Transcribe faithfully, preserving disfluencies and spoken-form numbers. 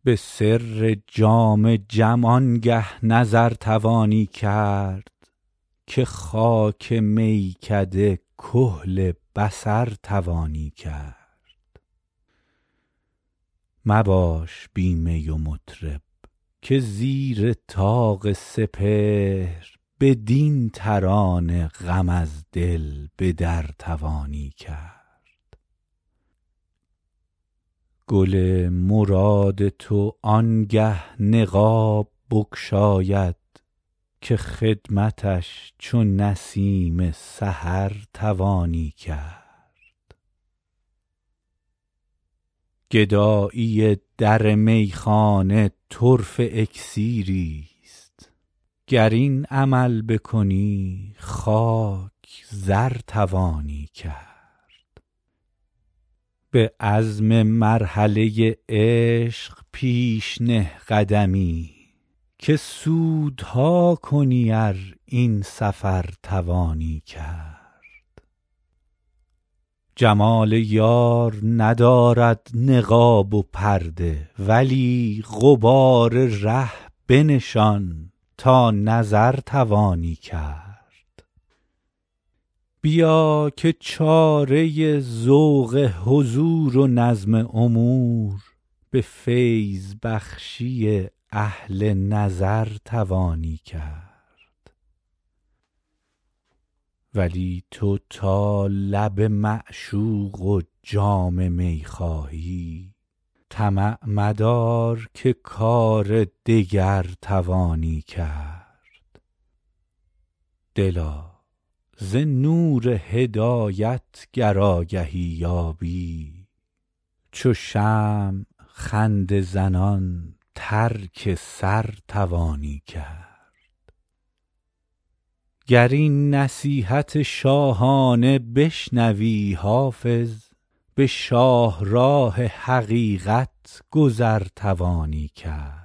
به سر جام جم آنگه نظر توانی کرد که خاک میکده کحل بصر توانی کرد. مباش بی می و مطرب که زیر طاق سپهر بدین ترانه غم از دل به در توانی کرد. گل مراد تو آنگه نقاب بگشاید که خدمتش چو نسیم سحر توانی کرد. گدایی در میخانه طرفه اکسیری است، گر این عمل بکنی خاک زر توانی کرد. به عزم مرحله عشق پیش نه قدمی که سودها کنی ار این سفر توانی کرد. جمال یار ندارد نقاب و پرده، ولی غبار ره بنشان تا نظر توانی کرد. بیا که چاره ذوق حضور و نظم امور به فیض بخشی اهل نظر توانی کرد. ولی تو تا لب معشوق و جام می خواهی، طمع مدار که کار دگر توانی کرد. دلا ز نور هدایت گر آگهی یابی، چو شمع خنده زنان ترک سر توانی کرد. گر این نصیحت شاهانه بشنوی حافظ، به شاهراه حقیقت گذر توانی کرد.